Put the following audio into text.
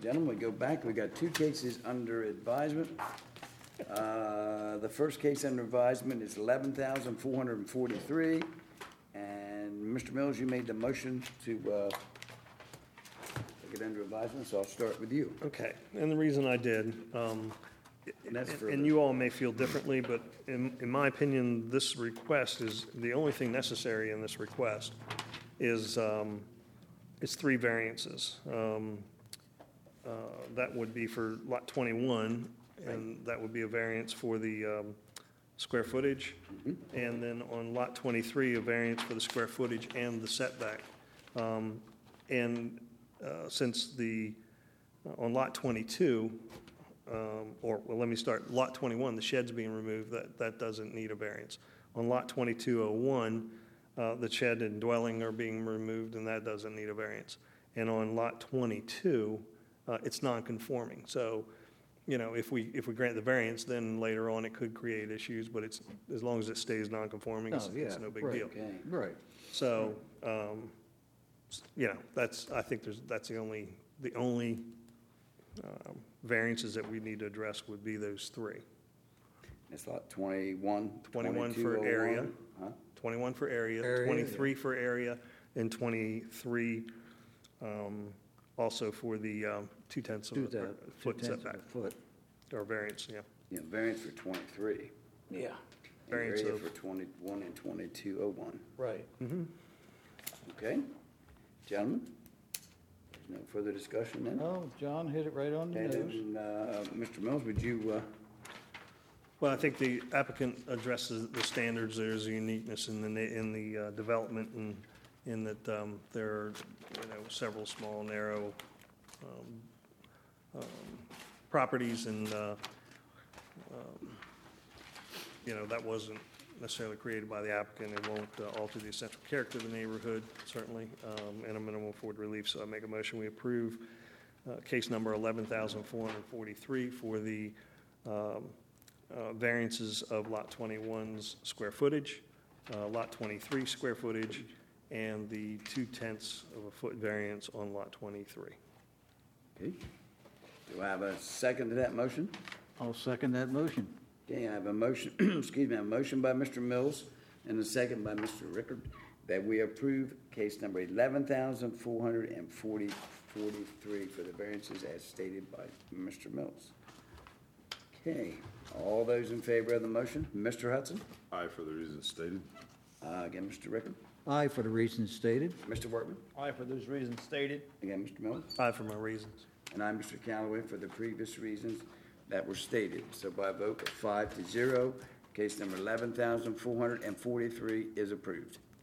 gentlemen, we go back. We got two cases under advisement. The first case under advisement is 11,443. And Mr. Mills, you made the motion to take it under advisement, so I'll start with you. Okay, and the reason I did, and you all may feel differently, but in my opinion, this request is, the only thing necessary in this request is it's three variances. That would be for lot 21, and that would be a variance for the square footage. And then on lot 23, a variance for the square footage and the setback. Since on lot 22, let me start, lot 21, the shed's being removed, that doesn't need a variance. On lot 2201, the shed and dwelling are being removed, and that doesn't need a variance. And on lot 22, it's non-conforming. So, if we grant the variance, then later on it could create issues, but it's, as long as it stays non-conforming, it's no big deal. Okay. Right. So, that's the only variances that we need to address would be those three. It's lot 21. 21 for area, 21 for area, 23 for area, and 23 also for the 2/10 of a foot setback. Or variance, yeah. Yeah, variance for 23. Yeah. Variance Area of- for 21 and 2201. Right. Okay. Gentlemen, there's no further discussion then? Oh, John hit it right on the And nose. then, Mr. Mills, would you, Well, I think the applicant addresses the standards. There's a uniqueness in the development, and in that there are several small, narrow properties, and that wasn't necessarily created by the applicant. It won't alter the essential character of the neighborhood, certainly, and a minimum afford relief. So I make a motion we approve case number 11,443 for the variances of lot 21's square footage, lot 23 square footage, and the 2/10 of a foot variance on lot 23. okay. Do I have a second to that motion? I'll second that motion. Okay, I have a motion, excuse me, a motion by Mr. Mills and a second by Mr. Rickard that we approve case number 11,443 for the variances as stated by Mr. Mills. Okay, all those in favor of the motion? Mr. Hudson? Aye, for the reasons stated. Again, Mr. Rickard? Aye for the reasons stated. Mr. Workman? Aye, for those reasons stated. Again, Mr. Mills? Aye for my reasons. And I'm Mr. Callaway for the previous reasons that were stated. So by a vote of 5-0, case number 11,443 is approved.